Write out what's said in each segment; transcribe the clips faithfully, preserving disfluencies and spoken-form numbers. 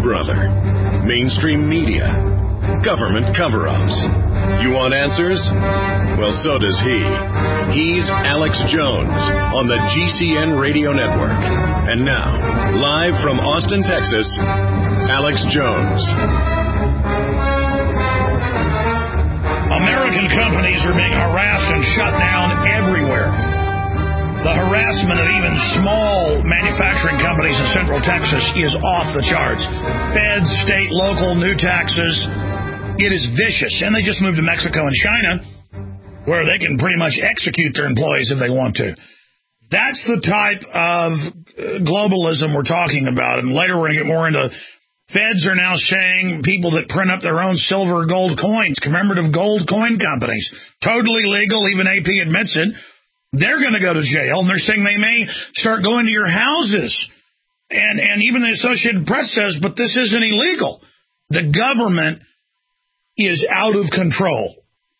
brother. Mainstream media. Government cover-ups. You want answers? Well, so does he. He's Alex Jones on the G C N Radio Network. And now, live from Austin, Texas, Alex Jones. American companies are being harassed and shut down everywhere. The harassment of even small manufacturing companies in Central Texas is off the charts. Feds, state, local, new taxes. It is vicious. And they just moved to Mexico and China, where they can pretty much execute their employees if they want to. That's the type of globalism we're talking about. And later we're going to get more into... Feds are now saying people that print up their own silver or gold coins, commemorative gold coin companies, totally legal, even A P admits it, they're going to go to jail, and they're saying they may start going to your houses. And, and even the Associated Press says, but this isn't illegal. The government is out of control.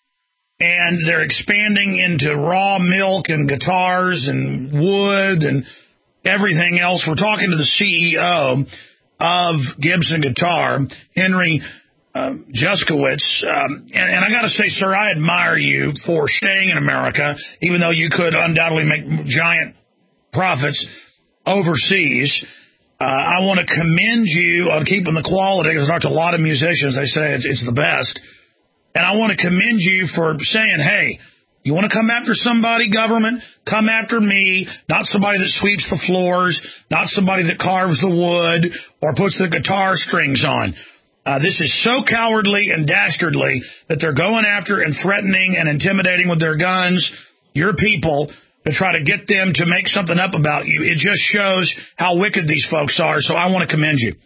And they're expanding into raw milk and guitars and wood and everything else. We're talking to the C E O of Gibson Guitar, Henry um, Juskowitz. Um, and, and I got to say, sir, I admire you for staying in America, even though you could undoubtedly make giant profits overseas. Uh, I want to commend you on keeping the quality, because I talked to a lot of musicians. They say it's, it's the best. And I want to commend you for saying, hey, you want to come after somebody, government? Come after me, not somebody that sweeps the floors, not somebody that carves the wood or puts the guitar strings on. Uh, this is so cowardly and dastardly that they're going after and threatening and intimidating with their guns your people to try to get them to make something up about you. It just shows how wicked these folks are, so I want to commend you.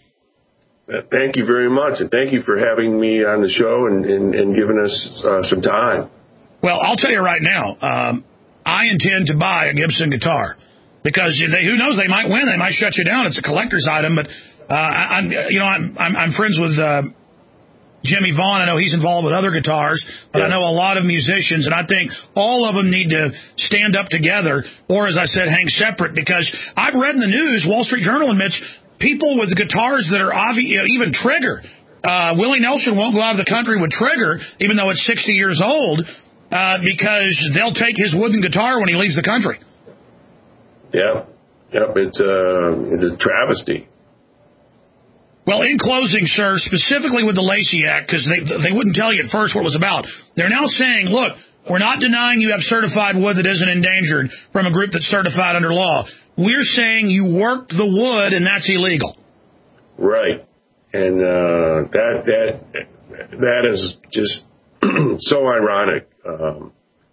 Thank you very much, and thank you for having me on the show and, and, and giving us uh, some time. Well, I'll tell you right now, um, I intend to buy a Gibson guitar because they, who knows, they might win. They might shut you down. It's a collector's item, but uh, I, I'm, you know, I'm, I'm, I'm friends with uh, Jimmy Vaughn. I know he's involved with other guitars, but yeah. I know a lot of musicians, and I think all of them need to stand up together, or as I said, hang separate. Because I've read in the news, Wall Street Journal admits people with guitars that are obvious, you know, even Trigger. Uh, Willie Nelson won't go out of the country with Trigger, even though it's sixty years old. Uh, because they'll take his wooden guitar when he leaves the country. Yeah, yep, it's, uh, it's a travesty. Well, in closing, sir, specifically with the Lacey Act, because they, they wouldn't tell you at first what it was about, they're now saying, look, we're not denying you have certified wood that isn't endangered from a group that's certified under law. We're saying you worked the wood, and that's illegal. Right. And uh, that that that is just so ironic. Um,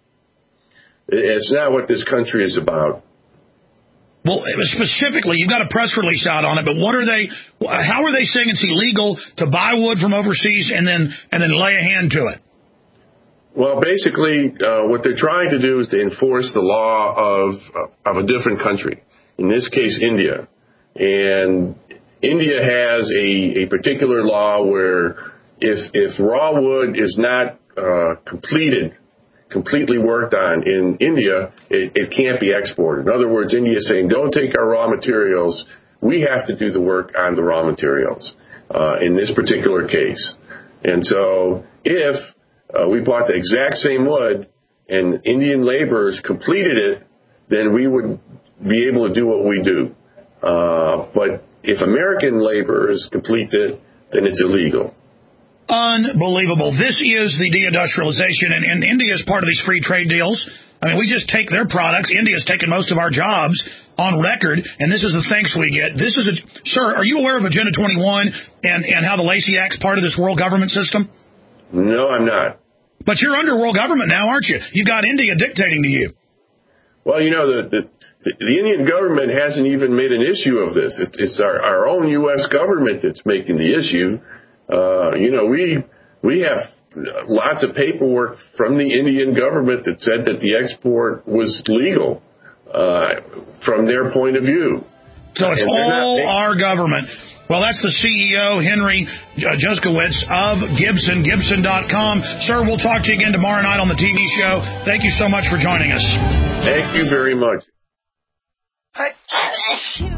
it's not what this country is about. Well, specifically, you've got a press release out on it, but what are they? How are they saying it's illegal to buy wood from overseas and then and then lay a hand to it? Well, basically, uh, what they're trying to do is to enforce the law of of a different country. In this case, India, and India has a, a particular law where if if raw wood is not uh, completed. completely worked on in India, it, it can't be exported. In other words, India is saying, don't take our raw materials. We have to do the work on the raw materials uh, in this particular case. And so if uh, we bought the exact same wood and Indian laborers completed it, then we would be able to do what we do. Uh, but if American laborers complete it, then it's illegal. Unbelievable. This is the deindustrialization, and, and India is part of these free trade deals. I mean, we just take their products. India's taken most of our jobs on record, and this is the thanks we get. This is a, sir, are you aware of Agenda twenty-one and, and how the Lacey Act's part of this world government system? No, I'm not. But you're under world government now, aren't you? You've got India dictating to you. Well, you know, the, the, the Indian government hasn't even made an issue of this. It's, it's our, our own U S government that's making the issue. Uh, you know, we we have lots of paperwork from the Indian government that said that the export was legal uh, from their point of view. So it's all not, our government. Well, that's the C E O, Henry Juskowitz of Gibson, Gibson dot com. Sir, we'll talk to you again tomorrow night on the T V show. Thank you so much for joining us. Thank you very much. I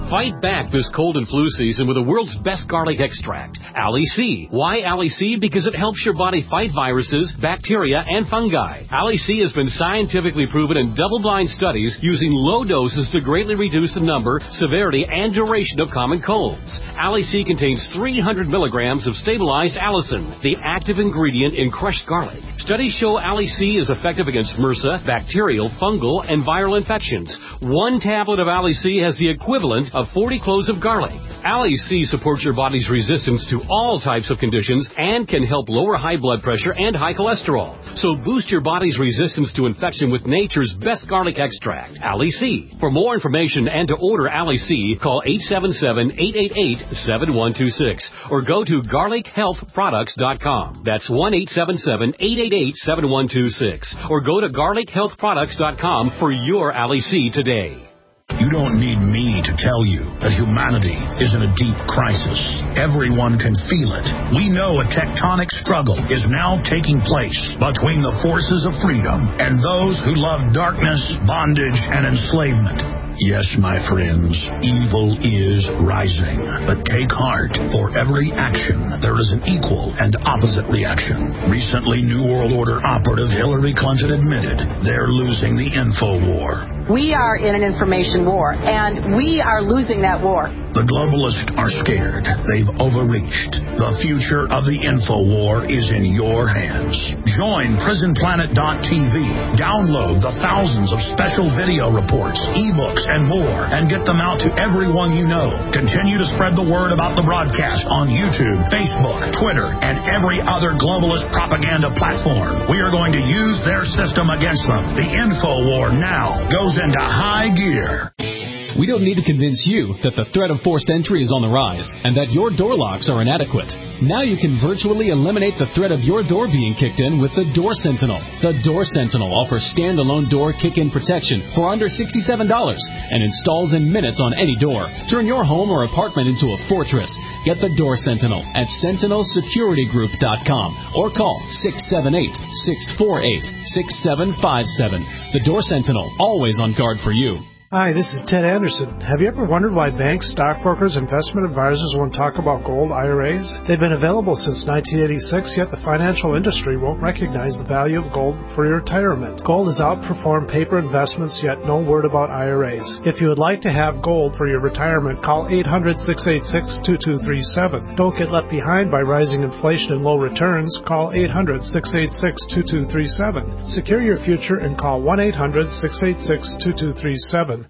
Fight back this cold and flu season with the world's best garlic extract, Ali-C. Why Ali-C? Because it helps your body fight viruses, bacteria, and fungi. Ali-C has been scientifically proven in double-blind studies using low doses to greatly reduce the number, severity, and duration of common colds. Ali-C contains three hundred milligrams of stabilized allicin, the active ingredient in crushed garlic. Studies show Ali-C is effective against MRSA, bacterial, fungal, and viral infections. One tablet of Ali-C has the equivalent of forty cloves of garlic. Ali-C supports your body's resistance to all types of conditions and can help lower high blood pressure and high cholesterol. So boost your body's resistance to infection with nature's best garlic extract, Ali-C. For more information and to order Ali-C, call eight seven seven, eight eight eight, seven one two six or go to garlic health products dot com. That's one eight seven seven, eight eight eight, seven one two six or go to garlic health products dot com for your Ali-C today. You don't need me to tell you that humanity is in a deep crisis. Everyone can feel it. We know a tectonic struggle is now taking place between the forces of freedom and those who love darkness, bondage, and enslavement. Yes, my friends, evil is rising. But take heart. For every action, there is an equal and opposite reaction. Recently, New World Order operative Hillary Clinton admitted they're losing the info war. We are in an information war, and we are losing that war. The globalists are scared. They've overreached. The future of the info war is in your hands. Join prison planet dot t v. Download the thousands of special video reports, ebooks, and more, and get them out to everyone you know. Continue to spread the word about the broadcast on YouTube, Facebook, Twitter, and every other globalist propaganda platform. We are going to use their system against them. The info war now goes into high gear. We don't need to convince you that the threat of forced entry is on the rise and that your door locks are inadequate. Now you can virtually eliminate the threat of your door being kicked in with the Door Sentinel. The Door Sentinel offers standalone door kick-in protection for under sixty-seven dollars and installs in minutes on any door. Turn your home or apartment into a fortress. Get the Door Sentinel at sentinel security group dot com or call six seven eight, six four eight, six seven five seven. The Door Sentinel, always on guard for you. Hi, this is Ted Anderson. Have you ever wondered why banks, stockbrokers, investment advisors won't talk about gold I R As? They've been available since nineteen eighty-six, yet the financial industry won't recognize the value of gold for your retirement. Gold has outperformed paper investments, yet no word about I R As. If you would like to have gold for your retirement, call eight hundred, six eight six, two two three seven. Don't get left behind by rising inflation and low returns. Call eight hundred, six eight six, two two three seven. Secure your future and call one eight hundred, six eight six, two two three seven.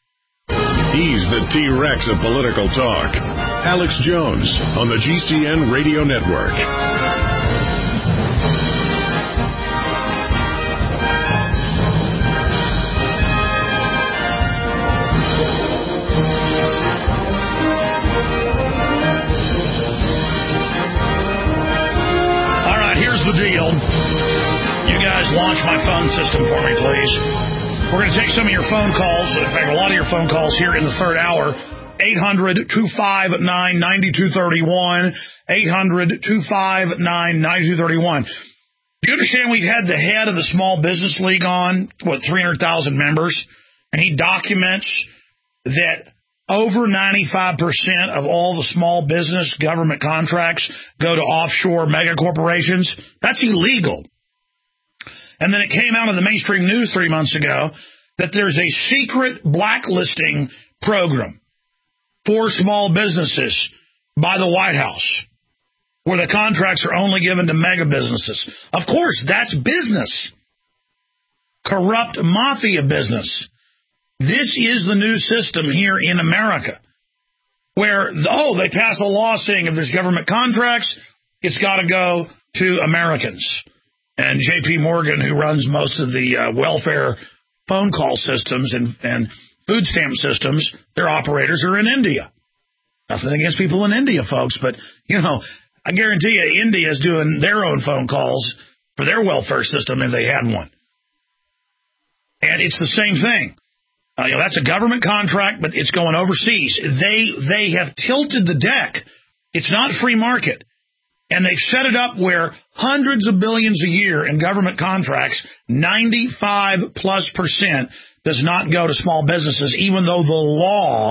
He's the T-Rex of political talk. Alex Jones on the G C N Radio Network. All right, here's the deal. You guys launch my phone system for me, please. We're going to take some of your phone calls, in fact, a lot of your phone calls here in the third hour. eight hundred, two five nine, nine two three one. eight hundred, two five nine, nine two three one. Do you understand we've had the head of the Small Business League on, what, three hundred thousand members? And he documents that over ninety-five percent of all the small business government contracts go to offshore mega corporations. That's illegal. And then it came out in the mainstream news three months ago that there's a secret blacklisting program for small businesses by the White House where the contracts are only given to mega businesses. Of course, that's business. Corrupt mafia business. This is the new system here in America where, oh, they pass a law saying if there's government contracts, it's got to go to Americans. And J P Morgan, who runs most of the uh, welfare phone call systems and, and food stamp systems, their operators are in India. Nothing against people in India, folks, but, you know, I guarantee you India is doing their own phone calls for their welfare system if they had one. And it's the same thing. Uh, you know, that's a government contract, but it's going overseas. They they have tilted the deck. It's not free market. And they've set it up where hundreds of billions a year in government contracts, ninety-five plus percent does not go to small businesses, even though the law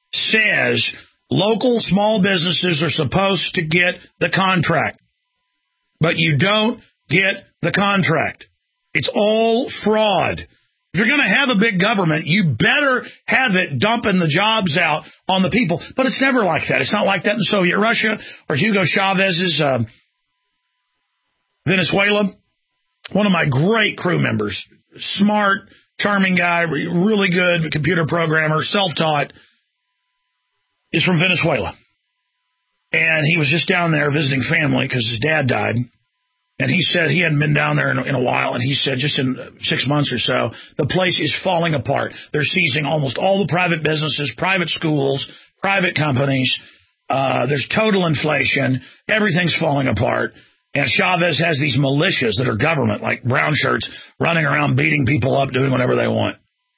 says local small businesses are supposed to get the contract, but you don't get the contract. It's all fraud. If you're going to have a big government, you better have it dumping the jobs out on the people. But it's never like that. It's not like that in Soviet Russia or Hugo Chavez's uh, Venezuela. One of my great crew members, smart, charming guy, really good computer programmer, self-taught, is from Venezuela. And he was just down there visiting family because his dad died. And he said he hadn't been down there in a, in a while, and he said just in six months or so, the place is falling apart. They're seizing almost all the private businesses, private schools, private companies. Uh, there's total inflation. Everything's falling apart. And Chavez has these militias that are government, like brown shirts, running around beating people up, doing whatever they want.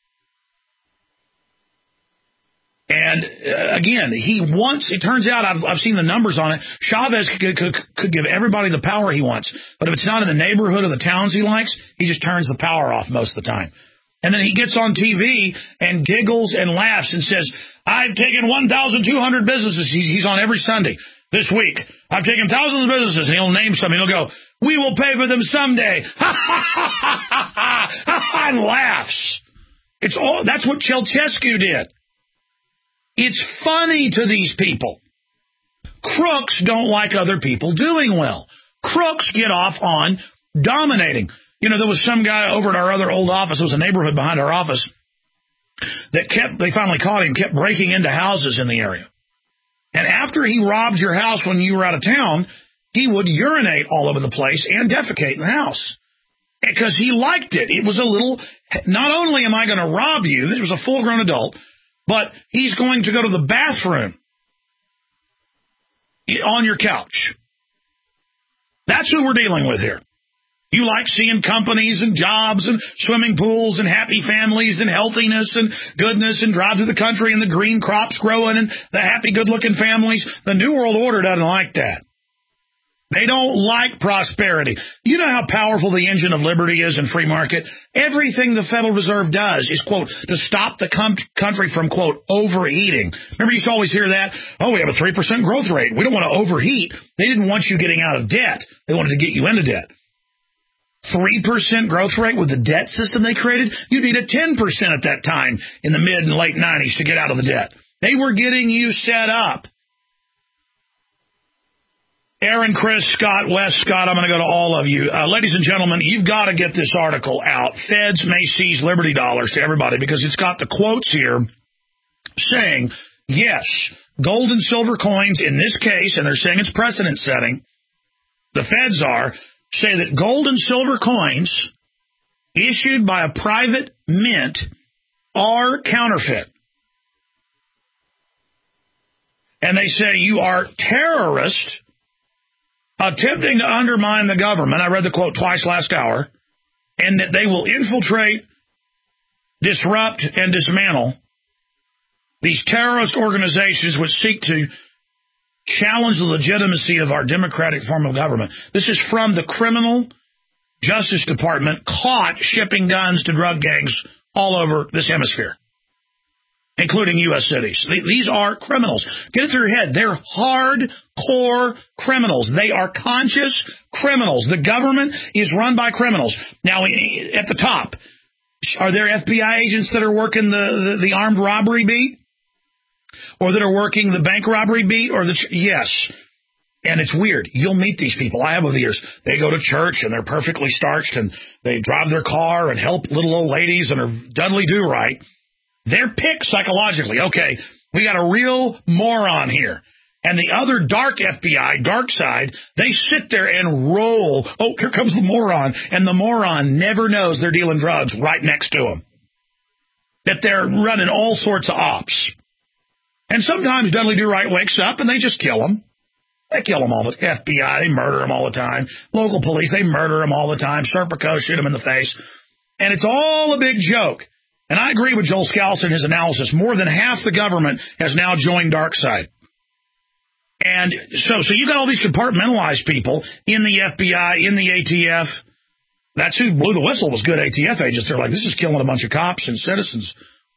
And uh, again, he wants, it turns out, I've, I've seen the numbers on it, Chavez could, could, could give everybody the power he wants. But if it's not in the neighborhood or the towns he likes, he just turns the power off most of the time. And then he gets on T V and giggles and laughs and says, I've taken one thousand two hundred businesses. He's, he's on every Sunday this week. I've taken thousands of businesses. And he'll name some. He'll go, we will pay for them someday. Ha ha ha ha ha ha, and laughs. It's all, that's what Ceausescu did. It's funny to these people. Crooks don't like other people doing well. Crooks get off on dominating. You know, there was some guy over at our other old office. There was a neighborhood behind our office that kept, they finally caught him, kept breaking into houses in the area. And after he robbed your house when you were out of town, he would urinate all over the place and defecate in the house. Because he liked it. It was a little, not only am I going to rob you, it was a full-grown adult, but he's going to go to the bathroom on your couch. That's who we're dealing with here. You like seeing companies and jobs and swimming pools and happy families and healthiness and goodness and drive through the country and the green crops growing and the happy, good-looking families. The New World Order doesn't like that. They don't like prosperity. You know how powerful the engine of liberty is in free market? Everything the Federal Reserve does is, quote, to stop the com- country from, quote, overheating. Remember, you used to always hear that? Oh, we have a three percent growth rate. We don't want to overheat. They didn't want you getting out of debt. They wanted to get you into debt. three percent growth rate with the debt system they created? You need a ten percent at that time in the mid and late nineties to get out of the debt. They were getting you set up. Aaron, Chris, Scott, Wes, Scott, I'm going to go to all of you. Uh, ladies and gentlemen, you've got to get this article out. Feds may seize Liberty dollars to everybody because it's got the quotes here saying, yes, gold and silver coins in this case, and they're saying it's precedent setting, the feds are, say that gold and silver coins issued by a private mint are counterfeit. And they say you are terrorists attempting to undermine the government. I read the quote twice last hour. And that they will infiltrate, disrupt, and dismantle these terrorist organizations which seek to challenge the legitimacy of our democratic form of government. This is from the Criminal Justice Department, caught shipping guns to drug gangs all over this hemisphere, including U S cities. These are criminals. Get it through your head. They're hardcore criminals. They are conscious criminals. The government is run by criminals. Now, at the top, are there F B I agents that are working the, the, the armed robbery beat? Or that are working the bank robbery beat? Or the yes. And it's weird. You'll meet these people. I have over the years. They go to church and they're perfectly starched and they drive their car and help little old ladies and are Dudley do right. They're picked psychologically. Okay, we got a real moron here. And the other dark F B I, dark side, they sit there and roll. Oh, here comes the moron. And the moron never knows they're dealing drugs right next to them. That they're running all sorts of ops. And sometimes Dudley Do Right wakes up and they just kill them. They kill them all the F B I, they murder them all the time. Local police, they murder them all the time. Serpico, shoot them in the face. And it's all a big joke. And I agree with Joel Scalise in his analysis. More than half the government has now joined DarkSide. And so, so you got all these compartmentalized people in the F B I, in the A T F. That's who blew the whistle, was good A T F agents. They're like, this is killing a bunch of cops and citizens.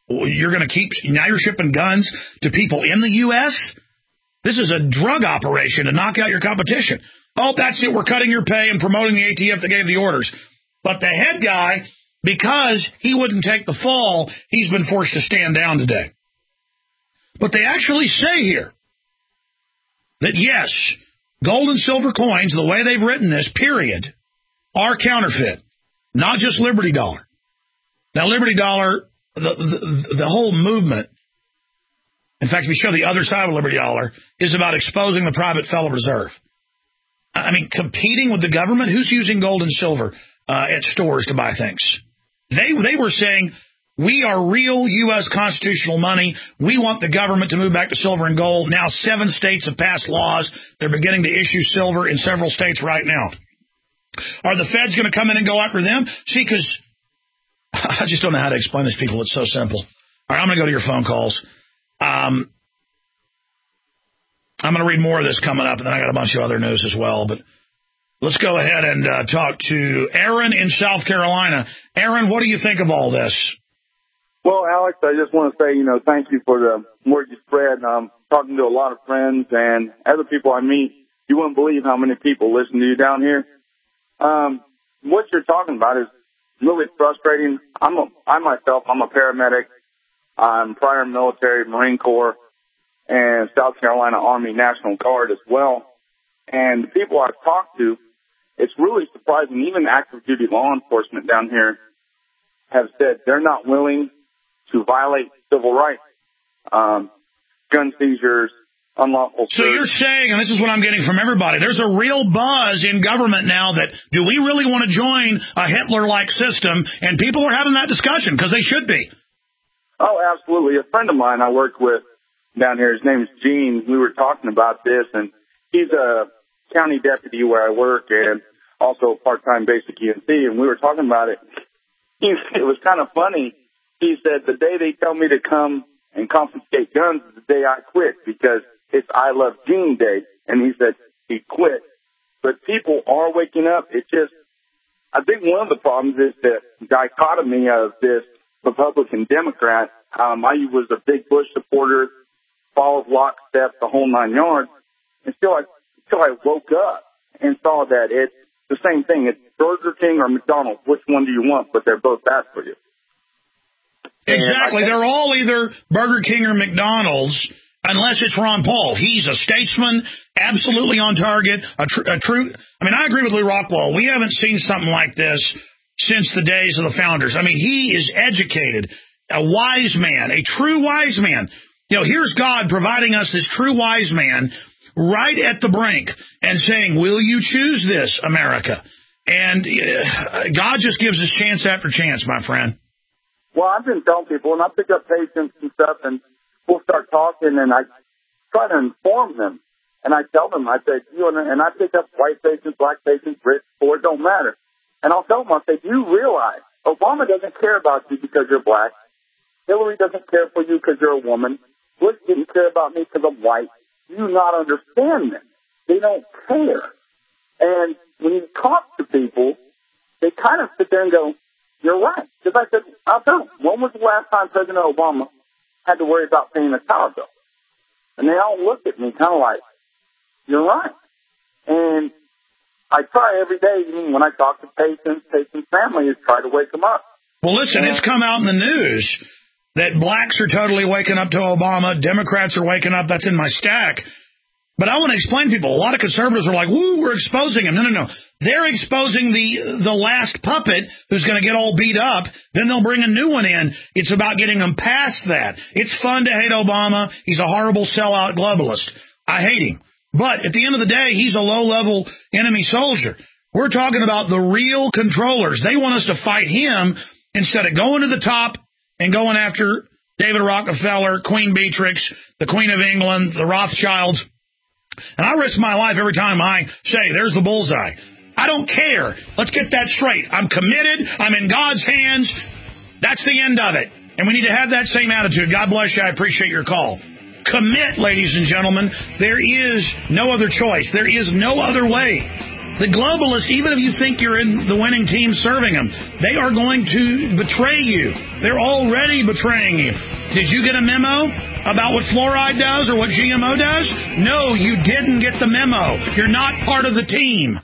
You're going to keep, now you're shipping guns to people in the U S? This is a drug operation to knock out your competition. Oh, that's it. We're cutting your pay and promoting the A T F that gave the orders. But the head guy, because he wouldn't take the fall, he's been forced to stand down today. But they actually say here that, yes, gold and silver coins, the way they've written this, period, are counterfeit, not just Liberty Dollar. Now, Liberty Dollar, the, the, the whole movement, in fact, if we show the other side of Liberty Dollar, is about exposing the private Federal Reserve. I mean, competing with the government? Who's using gold and silver uh, at stores to buy things? They they were saying, we are real U S constitutional money. We want the government to move back to silver and gold. Now seven states have passed laws. They're beginning to issue silver in several states right now. Are the feds going to come in and go after them? See, because I just don't know how to explain this to people. It's so simple. All right, I'm going to go to your phone calls. Um, I'm going to read more of this coming up, and then I got a bunch of other news as well. But let's go ahead and uh, talk to Aaron in South Carolina. Aaron, what do you think of all this? Well, Alex, I just want to say, you know, thank you for the word you spread. I'm talking to a lot of friends and other people I meet. You wouldn't believe how many people listen to you down here. Um, what you're talking about is really frustrating. I'm a, I myself, I'm a paramedic. I'm prior military, Marine Corps, and South Carolina Army National Guard as well. And the people I've talked to, it's really surprising. Even active duty law enforcement down here have said they're not willing to violate civil rights, um, gun seizures, unlawful search. So you're saying, and this is what I'm getting from everybody, there's a real buzz in government now that, do we really want to join a Hitler-like system? And people are having that discussion because they should be. Oh, absolutely. A friend of mine I work with down here, his name is Gene. We were talking about this, and he's a county deputy where I work and also part-time basic E M C, and we were talking about it. He, it was kind of funny. He said, the day they tell me to come and confiscate guns is the day I quit because it's I Love Gene Day. And he said he quit. But people are waking up. It's just, I think one of the problems is the dichotomy of this Republican-Democrat. Um, I was a big Bush supporter, followed lockstep, the whole nine yards, until I, until I woke up and saw that it's the same thing. It's Burger King or McDonald's. Which one do you want? But they're both bad for you. Exactly. They're all either Burger King or McDonald's, unless it's Ron Paul. He's a statesman, absolutely on target, a, tr- a true... I mean, I agree with Lee Rockwell. We haven't seen something like this since the days of the founders. I mean, he is educated, a wise man, a true wise man. You know, here's God providing us this true wise man right at the brink and saying, will you choose this, America? And uh, God just gives us chance after chance, my friend. Well, I've been telling people, and I pick up patients and stuff, and we'll start talking, and I try to inform them. And I tell them, I say, you know, and I pick up white patients, black patients, rich, poor, it don't matter. And I'll tell them, I say, do you realize Obama doesn't care about you because you're black? Hillary doesn't care for you because you're a woman. Bush didn't care about me because I'm white. Do you not understand them? They don't care. And when you talk to people, they kind of sit there and go, you're right. Because I said, I'll tell you, when was the last time President Obama had to worry about paying a power bill? And they all looked at me kind of like, you're right. And I try every day, even when I talk to patients, patients' families, try to wake them up. Well, listen, and, it's come out in the news that blacks are totally waking up to Obama. Democrats are waking up. That's in my stack. But I want to explain to people, a lot of conservatives are like, woo, we're exposing him. No, no, no. They're exposing the the last puppet who's going to get all beat up. Then they'll bring a new one in. It's about getting them past that. It's fun to hate Obama. He's a horrible sellout globalist. I hate him. But at the end of the day, he's a low-level enemy soldier. We're talking about the real controllers. They want us to fight him instead of going to the top and going after David Rockefeller, Queen Beatrix, the Queen of England, the Rothschilds. And I risk my life every time I say, there's the bullseye. I don't care. Let's get that straight. I'm committed. I'm in God's hands. That's the end of it. And we need to have that same attitude. God bless you. I appreciate your call. Commit, ladies and gentlemen. There is no other choice. There is no other way. The globalists, even if you think you're in the winning team serving them, they are going to betray you. They're already betraying you. Did you get a memo about what fluoride does or what G M O does? No, you didn't get the memo. You're not part of the team.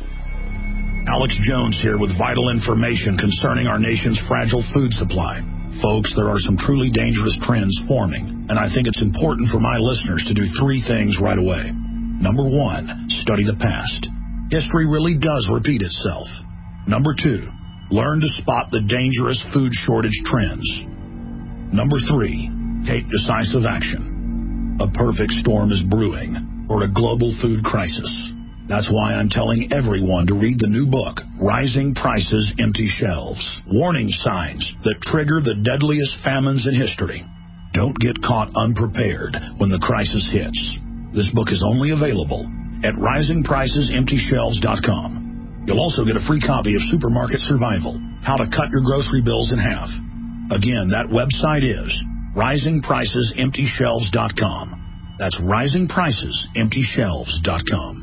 Alex Jones here with vital information concerning our nation's fragile food supply. Folks, there are some truly dangerous trends forming, and I think it's important for my listeners to do three things right away. Number one, study the past. History really does repeat itself. Number two, learn to spot the dangerous food shortage trends. Number three, take decisive action. A perfect storm is brewing for a global food crisis. That's why I'm telling everyone to read the new book, Rising Prices, Empty Shelves. Warning signs that trigger the deadliest famines in history. Don't get caught unprepared when the crisis hits. This book is only available at rising prices empty shelves dot com. You'll also get a free copy of Supermarket Survival, How to Cut Your Grocery Bills in Half. Again, that website is rising prices empty shelves dot com. That's rising prices empty shelves dot com.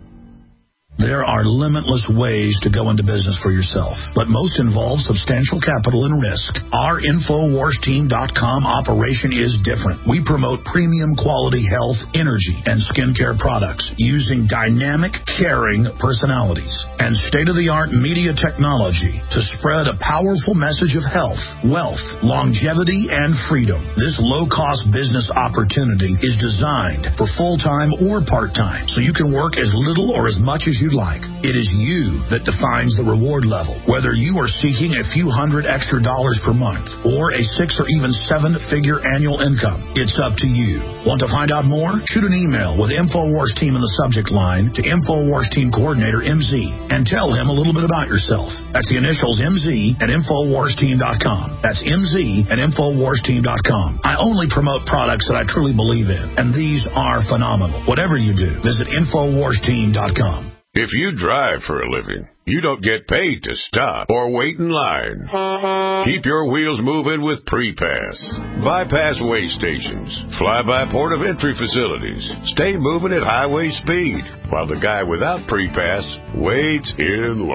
There are limitless ways to go into business for yourself, but most involve substantial capital and risk. Our Infowars Team dot com operation is different. We promote premium quality health, energy, and skincare products using dynamic, caring personalities and state-of-the-art media technology to spread a powerful message of health, wealth, longevity, and freedom. This low-cost business opportunity is designed for full-time or part-time, so you can work as little or as much as you like. It is you that defines the reward level, whether you are seeking a few hundred extra dollars per month or a six or even seven-figure annual income. It's up to you. Want to find out more? Shoot an email with Infowars Team in the subject line to Infowars Team Coordinator M Z and tell him a little bit about yourself. That's the initials M Z at Infowars Team dot com. That's M Z at Infowars Team dot com. I only promote products that I truly believe in, and these are phenomenal. Whatever you do, visit Infowars Team dot com. If you drive for a living, you don't get paid to stop or wait in line. Keep your wheels moving with Pre-Pass. Bypass weigh stations, fly-by port of entry facilities. Stay moving at highway speed, while the guy without Pre-Pass waits in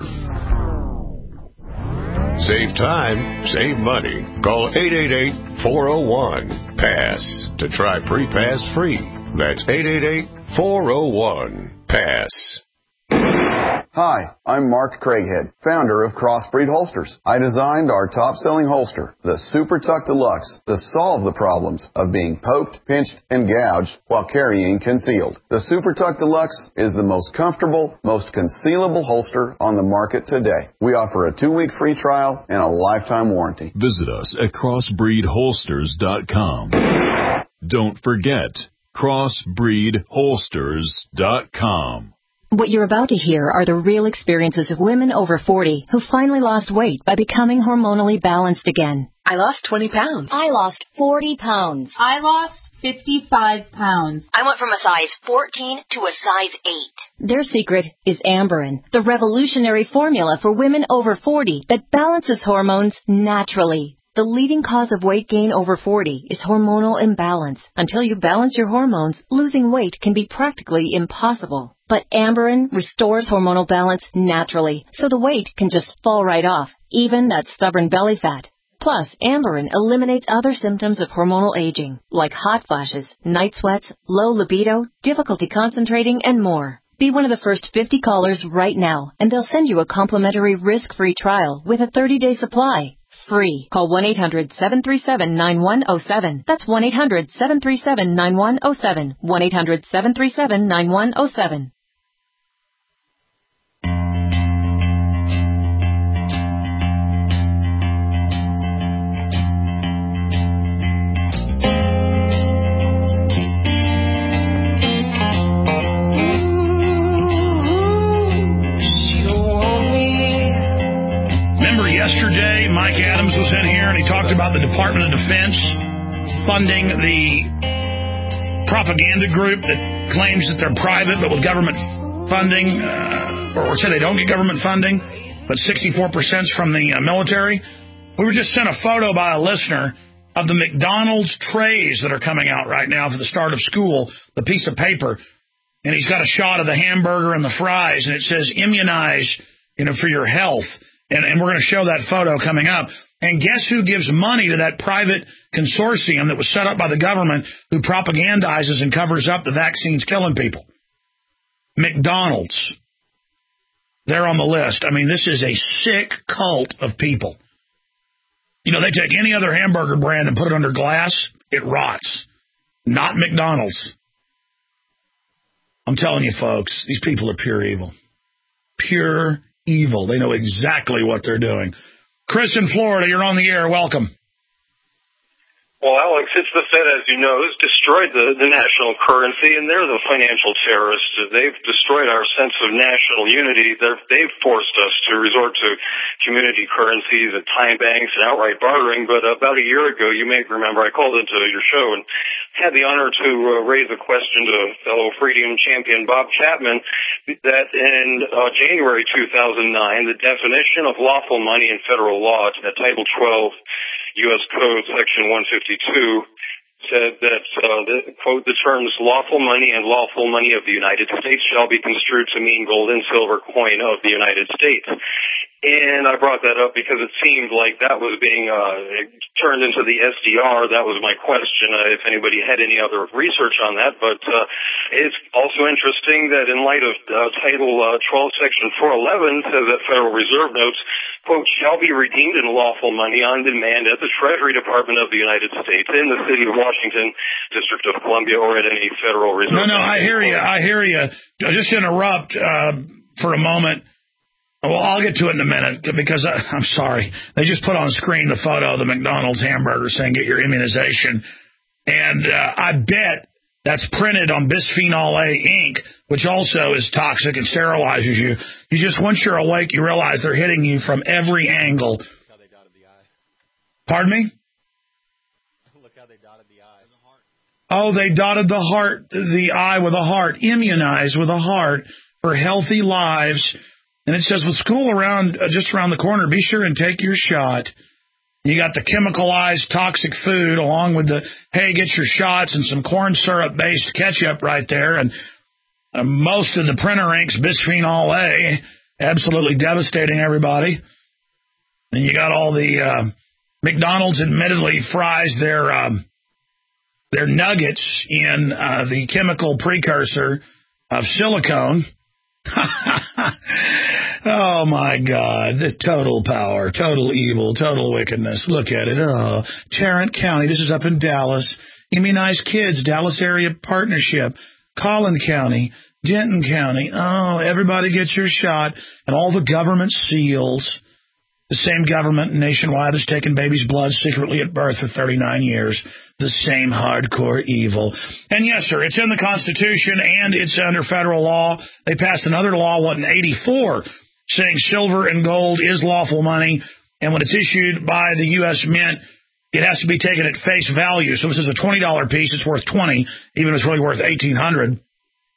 line. Save time, save money. Call eight eight eight, four oh one, PASS to try Pre-Pass free. That's eight eight eight, four oh one, PASS. Hi, I'm Mark Craighead, founder of Crossbreed Holsters. I designed our top-selling holster, the Super Tuck Deluxe, to solve the problems of being poked, pinched, and gouged while carrying concealed. The Super Tuck Deluxe is the most comfortable, most concealable holster on the market today. We offer a two-week free trial and a lifetime warranty. Visit us at crossbreed holsters dot com. Don't forget, crossbreed holsters dot com. What you're about to hear are the real experiences of women over forty who finally lost weight by becoming hormonally balanced again. I lost twenty pounds. I lost forty pounds. I lost fifty-five pounds. I went from a size fourteen to a size eight. Their secret is Amberin, the revolutionary formula for women over forty that balances hormones naturally. The leading cause of weight gain over forty is hormonal imbalance. Until you balance your hormones, losing weight can be practically impossible. But Amberin restores hormonal balance naturally, so the weight can just fall right off, even that stubborn belly fat. Plus, Amberin eliminates other symptoms of hormonal aging, like hot flashes, night sweats, low libido, difficulty concentrating, and more. Be one of the first fifty callers right now, and they'll send you a complimentary risk-free trial with a thirty-day supply. Free. Call one eight hundred, seven three seven, nine one zero seven. That's one eight hundred, seven three seven, nine one zero seven. one eight hundred, seven three seven, nine one zero seven. Yesterday, Mike Adams was in here and he talked about the Department of Defense funding the propaganda group that claims that they're private but with government funding, uh, or say they don't get government funding, but sixty-four percent from the uh, military. We were just sent a photo by a listener of the McDonald's trays that are coming out right now for the start of school, the piece of paper. and he's got a shot of the hamburger and the fries, and it says immunize, you know, for your health. And, and we're going to show that photo coming up. And guess who gives money to that private consortium that was set up by the government who propagandizes and covers up the vaccines killing people? McDonald's. They're on the list. I mean, this is a sick cult of people. You know, they take any other hamburger brand and put it under glass, it rots. Not McDonald's. I'm telling you, folks, these people are pure evil. Pure evil. They know exactly what they're doing. Chris in Florida, you're on the air. Welcome. Well, Alex, it's the Fed, as you know, has destroyed the, the national currency, and they're the financial terrorists. They've destroyed our sense of national unity. They're, they've forced us to resort to community currencies and time banks and outright bartering. But about a year ago, you may remember, I called into your show and had the honor to uh, raise a question to fellow freedom champion Bob Chapman that in uh, January two thousand nine, the definition of lawful money in federal law, at Title twelve, U S Code Section one fifty-two, said that, uh, the, quote, the terms lawful money and lawful money of the United States shall be construed to mean gold and silver coin of the United States. And I brought that up because it seemed like that was being uh, turned into the S D R. That was my question, uh, if anybody had any other research on that. But uh, it's also interesting that in light of uh, Title uh, twelve, Section four eleven, says that Federal Reserve notes, quote, shall be redeemed in lawful money on demand at the Treasury Department of the United States, in the city of Washington, District of Columbia, or at any Federal Reserve. No, no, I hear you. I hear you. I'll just interrupt uh, for a moment. Well, I'll get to it in a minute because I, I'm sorry. They just put on screen the photo of the McDonald's hamburger saying get your immunization. And uh, I bet that's printed on bisphenol A ink, which also is toxic and sterilizes you. You just, once you're awake, you realize they're hitting you from every angle. Look how they dotted the eye. Pardon me? Look how they dotted the eye. The heart. Oh, they dotted the heart, the eye with a heart. Immunize with a heart for healthy lives. And it says, with school around uh, just around the corner, be sure and take your shot. You got the chemicalized toxic food along with the, hey, get your shots and some corn syrup-based ketchup right there. And uh, most of the printer inks, bisphenol A, absolutely devastating everybody. And you got all the uh, McDonald's admittedly fries their, um, their nuggets in uh, the chemical precursor of silicone. Oh, my God. The total power, total evil, total wickedness. Look at it. Oh, Tarrant County. This is up in Dallas. Immunize Kids, Dallas Area Partnership. Collin County, Denton County. Oh, everybody gets your shot. And all the government seals. The same government nationwide has taken babies' blood secretly at birth for thirty-nine years. The same hardcore evil. And yes, sir, it's in the Constitution and it's under federal law. They passed another law, what, in eighty-four, saying silver and gold is lawful money. And when it's issued by the U S Mint, it has to be taken at face value. So this is a twenty dollar piece. It's worth twenty dollars, even if it's really worth eighteen hundred dollars.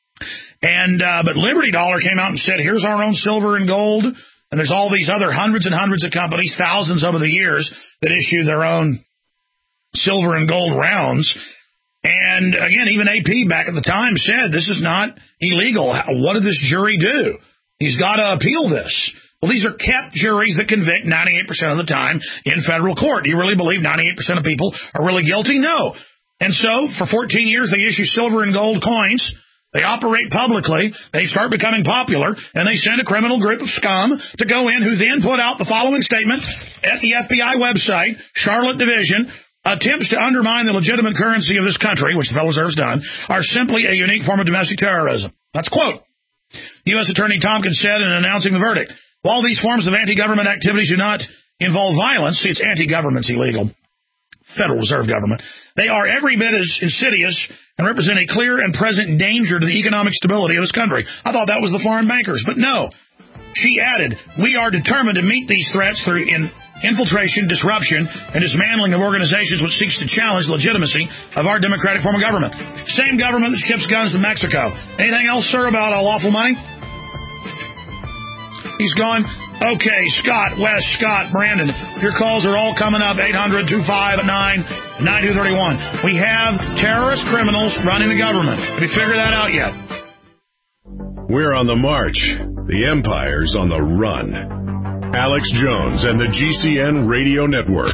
And, uh, but Liberty Dollar came out and said, here's our own silver and gold. And there's all these other hundreds and hundreds of companies, thousands over the years, that issue their own silver and gold rounds. And, again, even A P back at the time said this is not illegal. What did this jury do? He's got to appeal this. Well, these are kept juries that convict ninety-eight percent of the time in federal court. Do you really believe ninety-eight percent of people are really guilty? No. And so, for fourteen years, they issue silver and gold coins. They operate publicly, they start becoming popular, and they send a criminal group of scum to go in who then put out the following statement at the F B I website, Charlotte Division. Attempts to undermine the legitimate currency of this country, which the Federal Reserve's done, are simply a unique form of domestic terrorism. That's a quote. U S Attorney Tompkins said in announcing the verdict, while these forms of anti-government activities do not involve violence, see, it's anti-government's illegal, Federal Reserve government, they are every bit as insidious and represent a clear and present danger to the economic stability of this country. I thought that was the foreign bankers, but no. She added, we are determined to meet these threats through in infiltration, disruption, and dismantling of organizations which seeks to challenge the legitimacy of our democratic form of government. Same government that ships guns to Mexico. Anything else, sir, about uh, lawful money? He's gone. Okay, Scott, Wes, Scott, Brandon, your calls are all coming up, eight hundred, two five nine, nine two three one. We have terrorist criminals running the government. Have you figured that out yet? We're on the march. The empire's on the run. Alex Jones and the G C N Radio Network.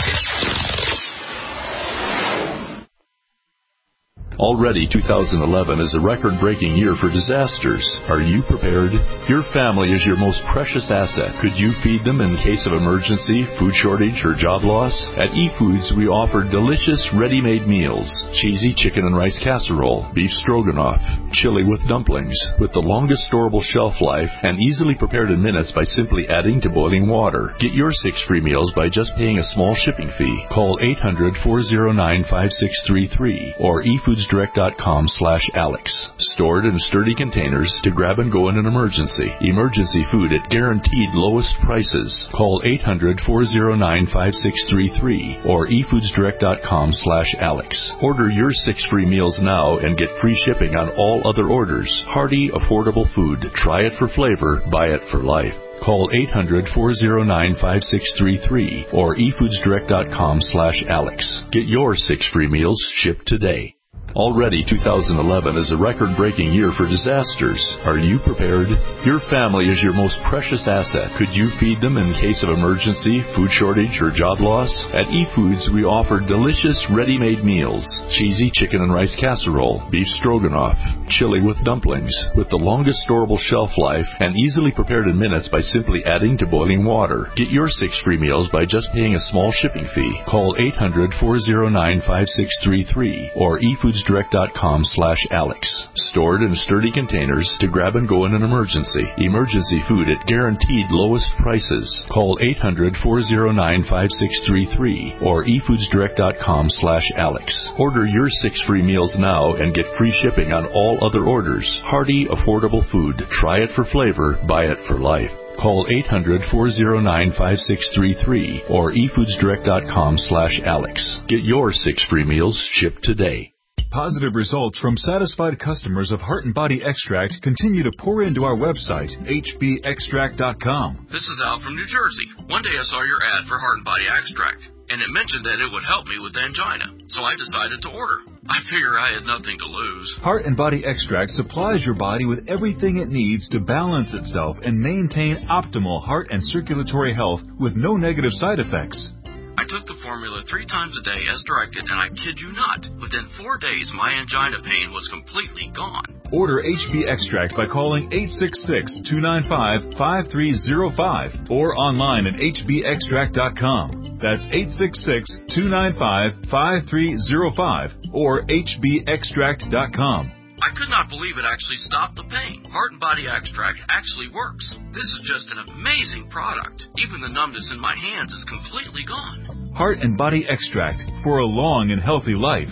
Already, two thousand eleven is a record-breaking year for disasters. Are you prepared? Your family is your most precious asset. Could you feed them in case of emergency, food shortage, or job loss? At eFoods, we offer delicious, ready-made meals. Cheesy chicken and rice casserole, beef stroganoff, chili with dumplings, with the longest storable shelf life and easily prepared in minutes by simply adding to boiling water. Get your six free meals by just paying a small shipping fee. Call eight hundred, four oh nine, five six three three or efoods direct dot com slash Alex. Stored in sturdy containers to grab and go in an emergency. Emergency food at guaranteed lowest prices. Call eight hundred, four oh nine, five six three three or efoods direct dot com slash Alex. Order your six free meals now and get free shipping on all other orders. Hearty, affordable food. Try it for flavor. Buy it for life. Call eight hundred, four oh nine, five six three three or efoods direct dot com slash Alex. Get your six free meals shipped today. Already, two thousand eleven is a record-breaking year for disasters. Are you prepared? Your family is your most precious asset. Could you feed them in case of emergency, food shortage, or job loss? At eFoods, we offer delicious, ready-made meals. Cheesy chicken and rice casserole, beef stroganoff, chili with dumplings, with the longest storable shelf life and easily prepared in minutes by simply adding to boiling water. Get your six free meals by just paying a small shipping fee. Call eight hundred, four oh nine, five six three three or efoods direct dot com slash Alex. Stored in sturdy containers to grab and go in an emergency. Emergency food at guaranteed lowest prices. Call eight hundred, four oh nine, five six three three or efoods direct dot com slash Alex. Order your six free meals now and get free shipping on all other orders. Hearty, affordable food. Try it for flavor. Buy it for life. Call eight hundred, four oh nine, five six three three or efoods direct dot com slash Alex. Get your six free meals shipped today. Positive results from satisfied customers of Heart and Body Extract continue to pour into our website, H B extract dot com. This is Al from New Jersey. One day I saw your ad for Heart and Body Extract, and it mentioned that it would help me with angina, so I decided to order. I figure I had nothing to lose. Heart and Body Extract supplies your body with everything it needs to balance itself and maintain optimal heart and circulatory health with no negative side effects. I took the formula three times a day as directed, and I kid you not, within four days my angina pain was completely gone. Order H B Extract by calling eight six six, two nine five, five three zero five or online at H B extract dot com. That's eight six six, two nine five, five three zero five or H B extract dot com. I could not believe it actually stopped the pain. Heart and Body Extract actually works. This is just an amazing product. Even the numbness in my hands is completely gone. Heart and Body Extract for a long and healthy life.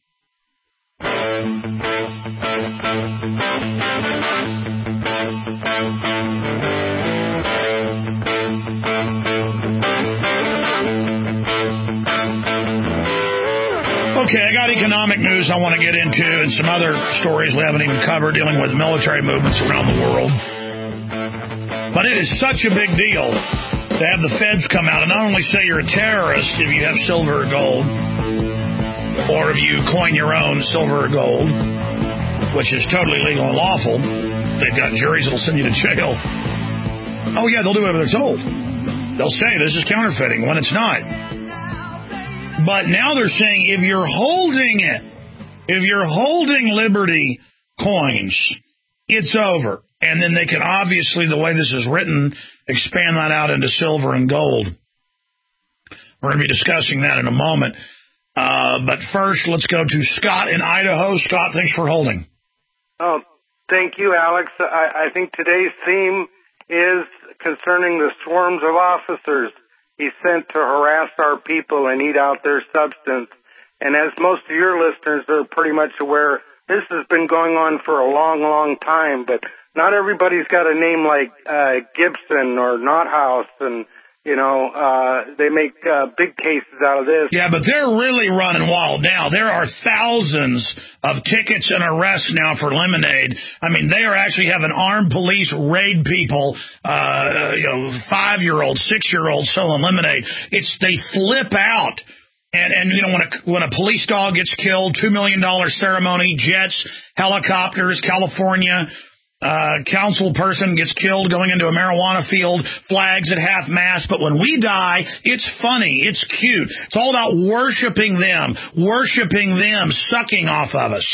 Okay, I got economic news I want to get into and some other stories we haven't even covered dealing with military movements around the world. But it is such a big deal to have the feds come out and not only say you're a terrorist if you have silver or gold, or if you coin your own silver or gold, which is totally legal and lawful. They've got juries that'll send you to jail. Oh, yeah, they'll do whatever they're told. They'll say this is counterfeiting when it's not. But now they're saying if you're holding it, if you're holding Liberty coins, it's over. And then they can obviously, the way this is written, expand that out into silver and gold. We're going to be discussing that in a moment. Uh, but first, let's go to Scott in Idaho. Scott, thanks for holding. Oh, thank you, Alex. I, I think today's theme is concerning the swarms of officers he sent to harass our people and eat out their substance. And as most of your listeners are pretty much aware, this has been going on for a long, long time, but not everybody's got a name like uh, Gibson or Nothouse, and, you know, uh, they make uh, big cases out of this. Yeah, but they're really running wild now. There are thousands of tickets and arrests now for Lemonade. I mean, they are actually having armed police raid people, uh, you know, five-year-olds, six-year-olds selling Lemonade. It's, they flip out. And, and you know, when a, when a police dog gets killed, two million dollars ceremony, jets, helicopters, California, uh, council person gets killed going into a marijuana field, flags at half-mast. But when we die, it's funny. It's cute. It's all about worshiping them, worshiping them, sucking off of us.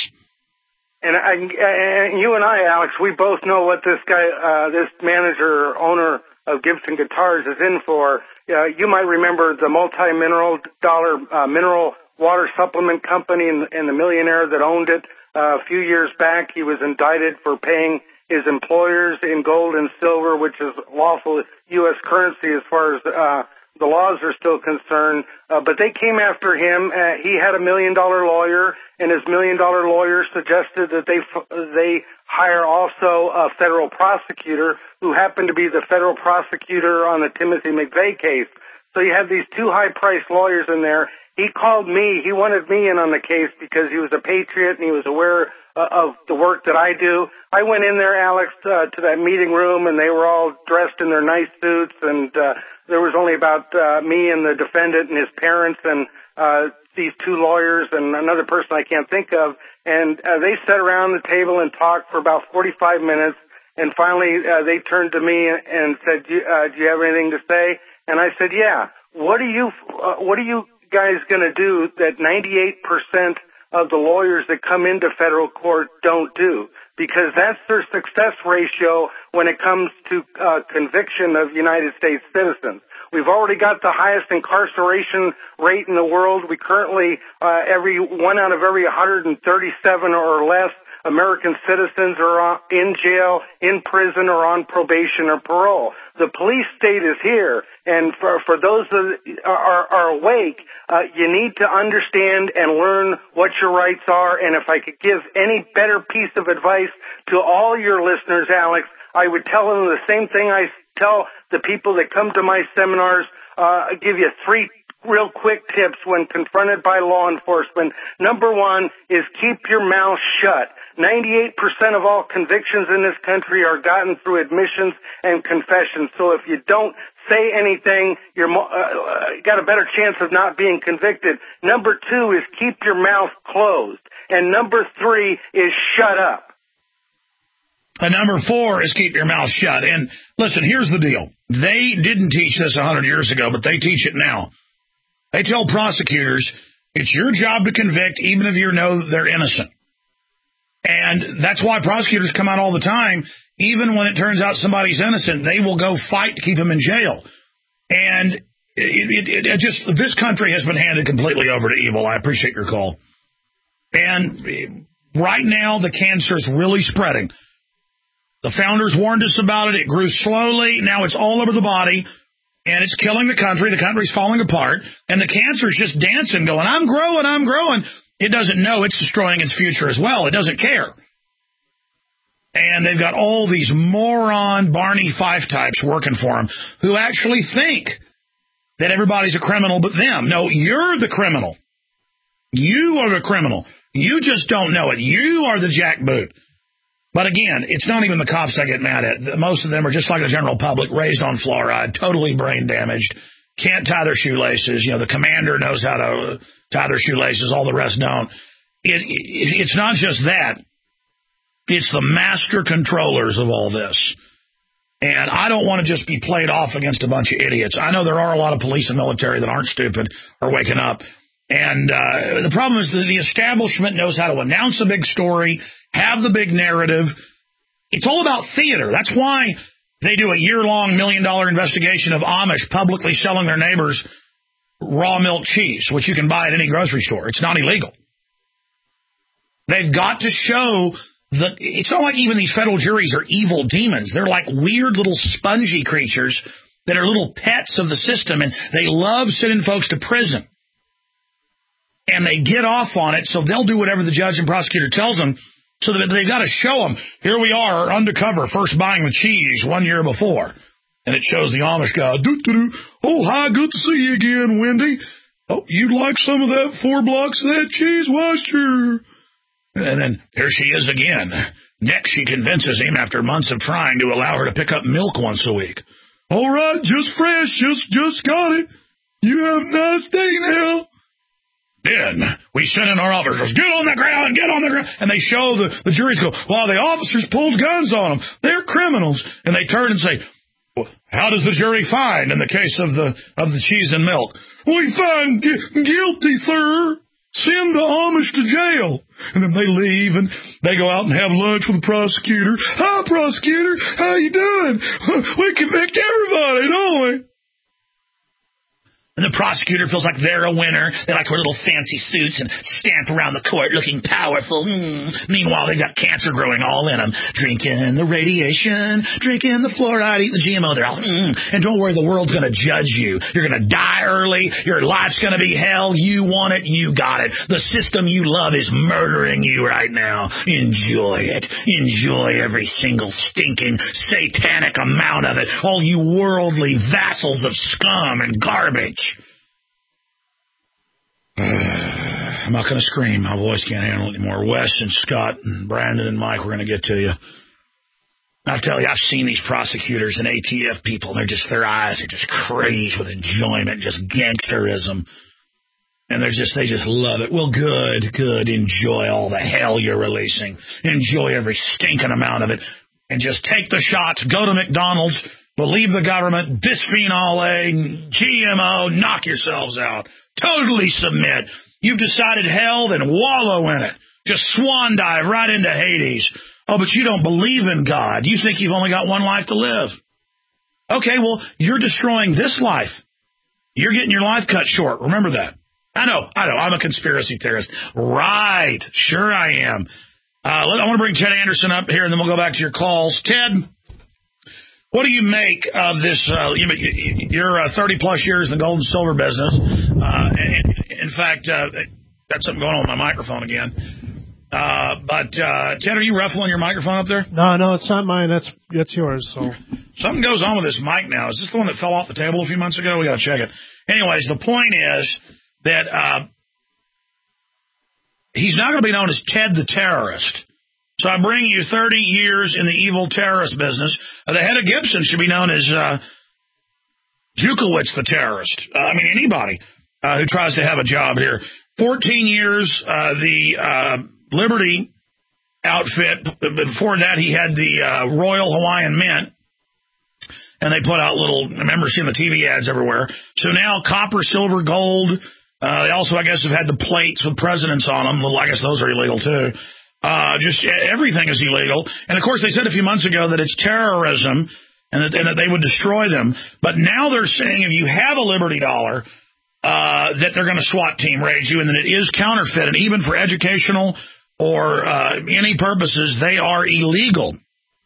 And, I, and you and I, Alex, we both know what this guy, uh, this manager, owner of Gibson Guitars is in for. Uh, you might remember the multi-mineral dollar uh, mineral water supplement company and, and the millionaire that owned it. Uh, a few years back, he was indicted for paying his employers in gold and silver, which is lawful U S currency as far as uh, the laws are still concerned. Uh, but they came after him. Uh, he had a million-dollar lawyer, and his million-dollar lawyer suggested that they they hire also a federal prosecutor who happened to be the federal prosecutor on the Timothy McVeigh case. So you have these two high-priced lawyers in there. He called me. He wanted me in on the case because he was a patriot and he was aware uh, of the work that I do. I went in there, Alex, uh, to that meeting room, and they were all dressed in their nice suits, and uh, there was only about uh, me and the defendant and his parents and uh, these two lawyers and another person I can't think of. And uh, they sat around the table and talked for about forty-five minutes, and finally uh, they turned to me and said, do, uh, do you have anything to say? And I said, yeah. What are you, uh, what are you guys going to do that ninety-eight percent of the lawyers that come into federal court don't do? Because that's their success ratio when it comes to uh, conviction of United States citizens. We've already got the highest incarceration rate in the world. We currently, uh, every one out of every one hundred thirty-seven or less American citizens are in jail, in prison, or on probation or parole. The police state is here, and for, for those that are, are awake, uh, you need to understand and learn what your rights are. And if I could give any better piece of advice to all your listeners, Alex, I would tell them the same thing I tell the people that come to my seminars. Uh, I give you three real quick tips when confronted by law enforcement. Number one is keep your mouth shut. ninety-eight percent of all convictions in this country are gotten through admissions and confessions. So if you don't say anything, you're uh, got a better chance of not being convicted. Number two is keep your mouth closed. And number three is shut up. And number four is keep your mouth shut. And listen, here's the deal. They didn't teach this one hundred years ago, but they teach it now. They tell prosecutors, it's your job to convict even if you know they're innocent. And that's why prosecutors come out all the time. Even when it turns out somebody's innocent, they will go fight to keep him in jail. And it, it, it just this country has been handed completely over to evil. I appreciate your call. And right now, the cancer is really spreading. The founders warned us about it. It grew slowly. Now it's all over the body. And it's killing the country. The country's falling apart. And the cancer's just dancing, going, I'm growing, I'm growing. It doesn't know it's destroying its future as well. It doesn't care. And they've got all these moron Barney Fife types working for them who actually think that everybody's a criminal but them. No, you're the criminal. You are the criminal. You just don't know it. You are the jackboot. But again, it's not even the cops I get mad at. Most of them are just like the general public, raised on fluoride, totally brain damaged, can't tie their shoelaces. You know, the commander knows how to tie their shoelaces, all the rest don't. It, it, it's not just that. It's the master controllers of all this. And I don't want to just be played off against a bunch of idiots. I know there are a lot of police and military that aren't stupid or waking up. And uh, the problem is that the establishment knows how to announce a big story, have the big narrative. It's all about theater. That's why they do a year-long million-dollar investigation of Amish publicly selling their neighbors raw milk cheese, which you can buy at any grocery store. It's not illegal. They've got to show that it's not like even these federal juries are evil demons. They're like weird little spongy creatures that are little pets of the system, and they love sending folks to prison. And they get off on it, so they'll do whatever the judge and prosecutor tells them. So that they've got to show them, here we are, undercover, first buying the cheese one year before. And it shows the Amish guy, doo-doo-doo. Oh, hi, good to see you again, Wendy. Oh, you'd like some of that four blocks of that cheese? Why, sure. And then here she is again. Next, she convinces him, after months of trying, to allow her to pick up milk once a week. All right, just fresh, just, just got it. You have a nice day now. Then we sent in our officers, get on the ground, get on the ground. And they show the, the juries go, well, the officers pulled guns on them. They're criminals. And they turn and say, well, how does the jury find in the case of the of the cheese and milk? We find gu- guilty, sir. Send the Amish to jail. And then they leave and they go out and have lunch with the prosecutor. Hi, prosecutor. How you doing? We convict everybody, don't we? And the prosecutor feels like they're a winner. They like to wear little fancy suits and stamp around the court looking powerful. Mm. Meanwhile, they've got cancer growing all in them. Drinking the radiation, drinking the fluoride, eating the G M O. They're all, mm. And don't worry, the world's going to judge you. You're going to die early. Your life's going to be hell. You want it. You got it. The system you love is murdering you right now. Enjoy it. Enjoy every single stinking satanic amount of it. All you worldly vassals of scum and garbage. I'm not going to scream. My voice can't handle it anymore. Wes and Scott and Brandon and Mike, we're going to get to you. I'll tell you, I've seen these prosecutors and A T F people. They're just, their eyes are just crazed with enjoyment, just gangsterism. And they're just, they just love it. Well, good, good. Enjoy all the hell you're releasing. Enjoy every stinking amount of it. And just take the shots. Go to McDonald's. Believe the government. Bisphenol A. G M O. Knock yourselves out. Totally submit. You've decided hell, then wallow in it. Just swan dive right into Hades. Oh, but you don't believe in God. You think you've only got one life to live. Okay, well, you're destroying this life. You're getting your life cut short. Remember that. I know, I know, I'm a conspiracy theorist. Right, sure I am. Uh, I want to bring Ted Anderson up here, and then we'll go back to your calls. Ted, what do you make of this? Uh, you, you're uh, thirty-plus years in the gold and silver business. Uh, in, in fact, uh, got something going on with my microphone again. Uh, but, uh, Ted, are you ruffling your microphone up there? No, no, it's not mine. That's that's yours. So something goes on with this mic now. Is this the one that fell off the table a few months ago? We got to check it. Anyways, the point is that uh, he's not going to be known as Ted the Terrorist. So I bring you thirty years in the evil terrorist business. Uh, the head of Gibson should be known as uh, Jukowitz the Terrorist. Uh, I mean, anybody uh, who tries to have a job here. fourteen years, uh, the uh, Liberty outfit. Before that, he had the uh, Royal Hawaiian Mint. And they put out little, I remember seeing the T V ads everywhere. So now copper, silver, gold. Uh, they also, I guess, have had the plates with presidents on them. Well, I guess those are illegal, too. Uh, just everything is illegal. And, of course, they said a few months ago that it's terrorism and that, and that they would destroy them. But now they're saying if you have a Liberty dollar, uh, that they're going to SWAT team raid you and that it is counterfeit. And even for educational or uh, any purposes, they are illegal.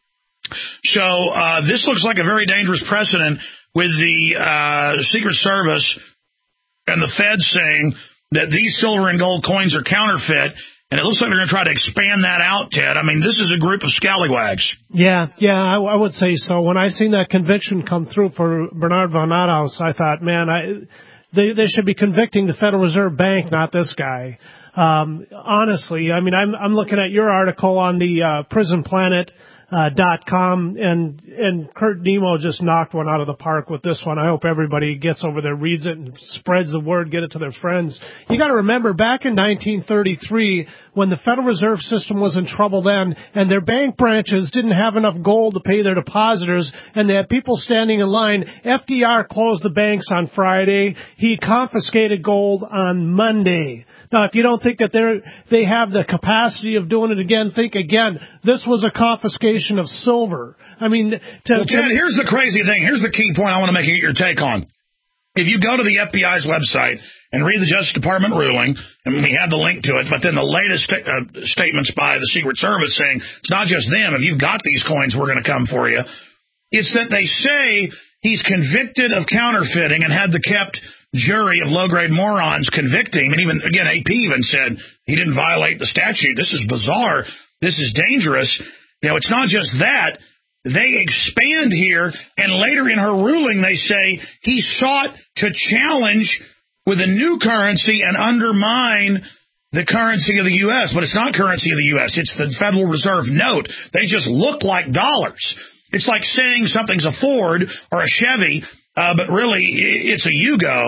So uh, this looks like a very dangerous precedent with the uh, Secret Service and the Fed saying that these silver and gold coins are counterfeit. And it looks like they're going to try to expand that out, Ted. I mean, this is a group of scallywags. Yeah, yeah, I, I would say so. When I seen that conviction come through for Bernard von Otthaus, I thought, man, I, they, they should be convicting the Federal Reserve Bank, not this guy. Um, honestly, I mean, I'm, I'm looking at your article on the uh, Prison Planet. Uh, dot com and and Kurt Nemo just knocked one out of the park with this one. I hope everybody gets over there, reads it, and spreads the word, get it to their friends. You got to remember, back in nineteen thirty-three, when the Federal Reserve System was in trouble then, and their bank branches didn't have enough gold to pay their depositors, and they had people standing in line, F D R closed the banks on Friday. He confiscated gold on Monday. Now, if you don't think that they're, they have the capacity of doing it again, think again. This was a confiscation of silver. I mean, to, well, Ted, to, here's the crazy thing. Here's the key point I want to make you get your take on. If you go to the F B I's website and read the Justice Department ruling, and we have the link to it, but then the latest sta- uh, statements by the Secret Service saying it's not just them. If you've got these coins, we're going to come for you. It's that they say he's convicted of counterfeiting and had the kept jury of low-grade morons convicting, and even, again, A P even said he didn't violate the statute. This is bizarre. This is dangerous. You know, it's not just that. They expand here, and later in her ruling, they say he sought to challenge with a new currency and undermine the currency of the U S, but it's not currency of the U S. It's the Federal Reserve note. They just look like dollars. It's like saying something's a Ford or a Chevy, Uh, but really, it's a Yugo,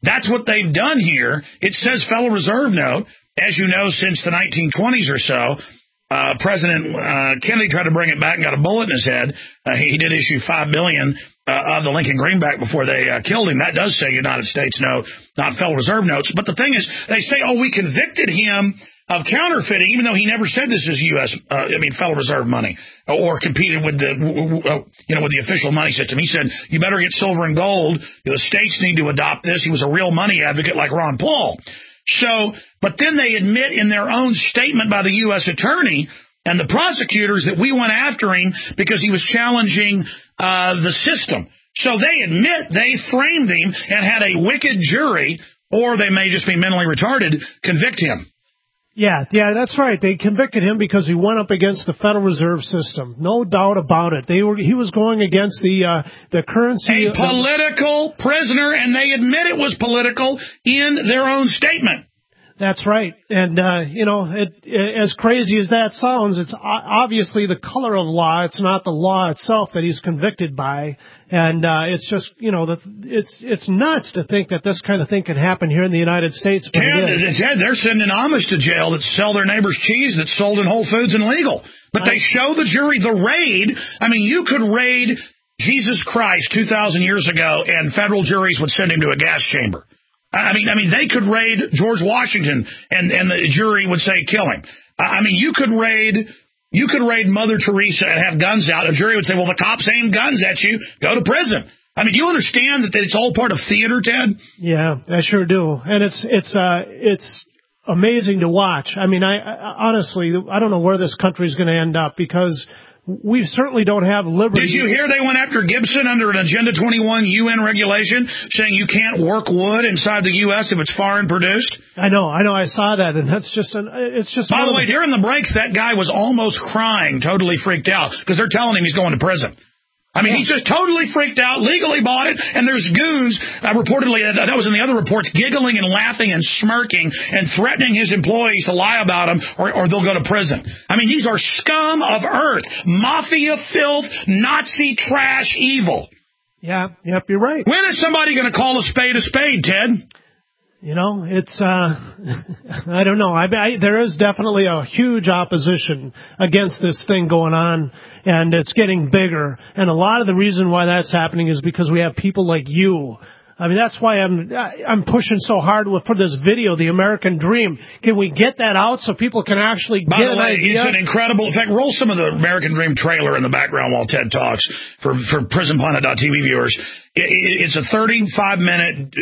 That's what they've done here. It says Federal Reserve note. As you know, since the nineteen twenties or so, uh, President uh, Kennedy tried to bring it back and got a bullet in his head. Uh, he, he did issue five billion dollars uh, of the Lincoln Greenback before they uh, killed him. That does say United States note, not Federal Reserve notes. But the thing is, they say, oh, we convicted him of counterfeiting, even though he never said this is U S, uh, I mean, Federal Reserve money, or competed with the, uh, you know, with the official money system. He said, you better get silver and gold. The states need to adopt this. He was a real money advocate like Ron Paul. So, but then they admit in their own statement by the U S attorney and the prosecutors that we went after him because he was challenging uh, the system. So they admit they framed him and had a wicked jury, or they may just be mentally retarded, convict him. Yeah, yeah, that's right. They convicted him because he went up against the Federal Reserve System. No doubt about it. They were he was going against the uh, the currency. A political prisoner, and they admit it was political in their own statement. That's right. And, uh, you know, it, it, as crazy as that sounds, it's obviously the color of law. It's not the law itself that he's convicted by. And uh, it's just, you know, the, it's it's nuts to think that this kind of thing can happen here in the United States. Ted, Ted, they're sending Amish to jail that sell their neighbor's cheese that's sold in Whole Foods and legal. But they show the jury the raid. I mean, you could raid Jesus Christ two thousand years ago, and federal juries would send him to a gas chamber. I mean, I mean, they could raid George Washington, and, and the jury would say, kill him. I mean, you could raid, you could raid Mother Teresa and have guns out. A jury would say, well, the cops aimed guns at you. Go to prison. I mean, do you understand that it's all part of theater, Ted? Yeah, I sure do. And it's, it's, uh, it's amazing to watch. I mean, I, I honestly, I don't know where this country is going to end up, because we certainly don't have liberty. Did you hear they went after Gibson under an Agenda twenty-one U N regulation, saying you can't work wood inside the U S if it's foreign produced? I know, I know, I saw that, and that's just an, it's just... By the way, during the breaks, that guy was almost crying, totally freaked out, because they're telling him he's going to prison. I mean, yeah. He just totally freaked out, legally bought it, and there's goons, uh, reportedly, uh, that was in the other reports, giggling and laughing and smirking and threatening his employees to lie about him, or, or they'll go to prison. I mean, these are scum of earth, mafia filth, Nazi trash evil. Yeah, yep, you're right. When is somebody going to call a spade a spade, Ted? You know, it's, uh, I don't know. I, I, there is definitely a huge opposition against this thing going on, and it's getting bigger. And a lot of the reason why that's happening is because we have people like you. I mean, that's why I'm I'm pushing so hard with, for this video, The American Dream. Can we get that out so people can actually By get the way, an idea? It's an incredible... In fact, roll some of the American Dream trailer in the background while Ted talks for, for prison planet dot t v viewers. It, it, it's a thirty-five minute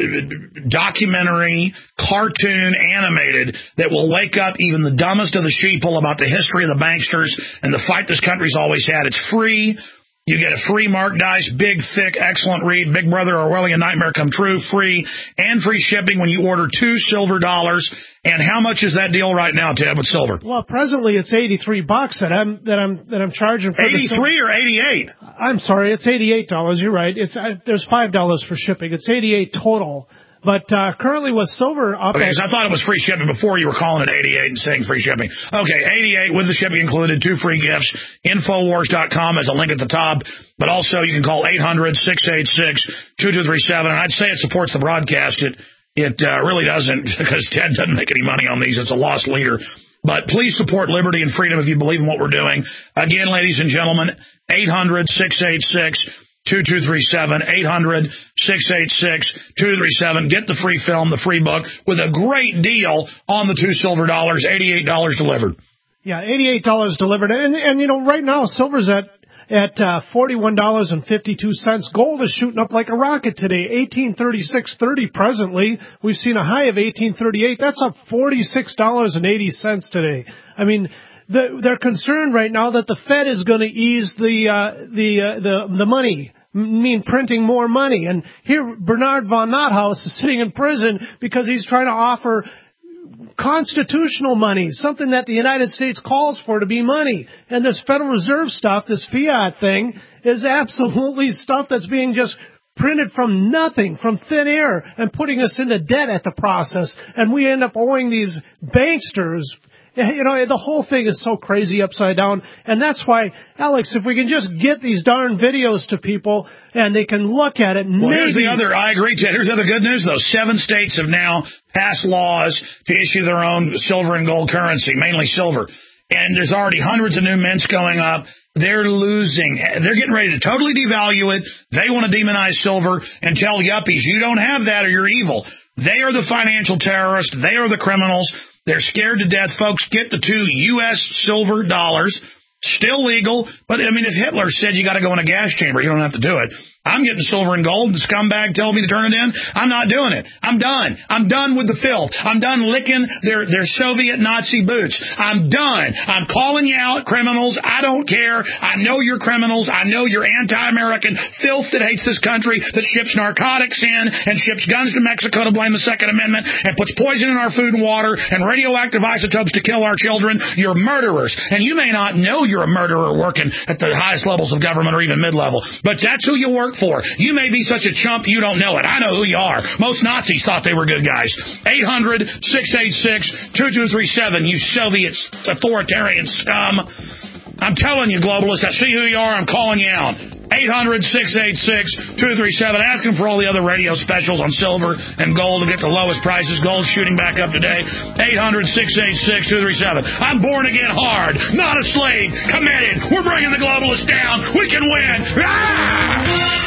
documentary, cartoon, animated, that will wake up even the dumbest of the sheeple about the history of the banksters and the fight this country's always had. It's free. You get a free Mark Dice, big, thick, excellent read, Big Brother Orwellian Nightmare Come True, free, and free shipping when you order two silver dollars. And how much is that deal right now, Ted, with silver? Well, presently it's eighty-three bucks that I'm that I'm that I'm charging for. eighty-three or eighty-eight? I'm sorry, it's eighty-eight dollars. You're right. It's uh, there's five dollars for shipping. It's eighty-eight total. But uh, currently with silver up... Okay, because I thought it was free shipping before you were calling it eighty-eight and saying free shipping. Okay, eighty-eight with the shipping included, two free gifts. Infowars dot com has a link at the top. But also you can call eight hundred, six eight six, two two three seven. And I'd say it supports the broadcast. It, it uh, really doesn't, because Ted doesn't make any money on these. It's a lost leader. But please support liberty and freedom if you believe in what we're doing. Again, ladies and gentlemen, eight hundred, six eight six, two two three seven, eight hundred, six eight six, two two three seven. Get the free film, the free book, with a great deal on the two silver dollars, eighty-eight dollars delivered. Yeah, eighty-eight dollars delivered. And, and you know, right now, silver's at at uh, forty-one dollars and fifty-two cents. Gold is shooting up like a rocket today, eighteen thirty-six thirty presently. We've seen a high of eighteen thirty-eight. That's up forty-six dollars and eighty cents today. I mean... The, they're concerned right now that the Fed is going to ease the uh, the uh, the the money, mean printing more money. And here Bernard von Nothaus is sitting in prison because he's trying to offer constitutional money, something that the United States calls for to be money. And this Federal Reserve stuff, this fiat thing, is absolutely stuff that's being just printed from nothing, from thin air, and putting us into debt at the process. And we end up owing these banksters You know, the whole thing is so crazy upside down. And that's why, Alex, if we can just get these darn videos to people and they can look at it. Well, maybe... here's the other, I agree, Ted. Here's the other good news, though. Seven states have now passed laws to issue their own silver and gold currency, mainly silver. And there's already hundreds of new mints going up. They're losing. They're getting ready to totally devalue it. They want to demonize silver and tell yuppies, you don't have that or you're evil. They are the financial terrorists. They are the criminals. They're scared to death. Folks, get the two U S silver dollars. Still legal. But, I mean, if Hitler said you got to go in a gas chamber, you don't have to do it. I'm getting silver and gold. The scumbag tells me to turn it in. I'm not doing it. I'm done. I'm done with the filth. I'm done licking their, their Soviet Nazi boots. I'm done. I'm calling you out, criminals. I don't care. I know you're criminals. I know you're anti-American filth that hates this country, that ships narcotics in and ships guns to Mexico to blame the Second Amendment and puts poison in our food and water and radioactive isotopes to kill our children. You're murderers. And you may not know you're a murderer working at the highest levels of government or even mid-level, but that's who you work for. You may be such a chump you don't know it. I know who you are. Most Nazis thought they were good guys. eight hundred, six eight six, two two three seven, you Soviet authoritarian scum. I'm telling you, globalists, I see who you are. I'm calling you out. eight hundred, six eight six, two three seven. Ask them for all the other radio specials on silver and gold to get the lowest prices. Gold's shooting back up today. eight hundred, six eight six, two three seven. I'm born again hard, not a slave, committed. We're bringing the globalists down. We can win. Ah!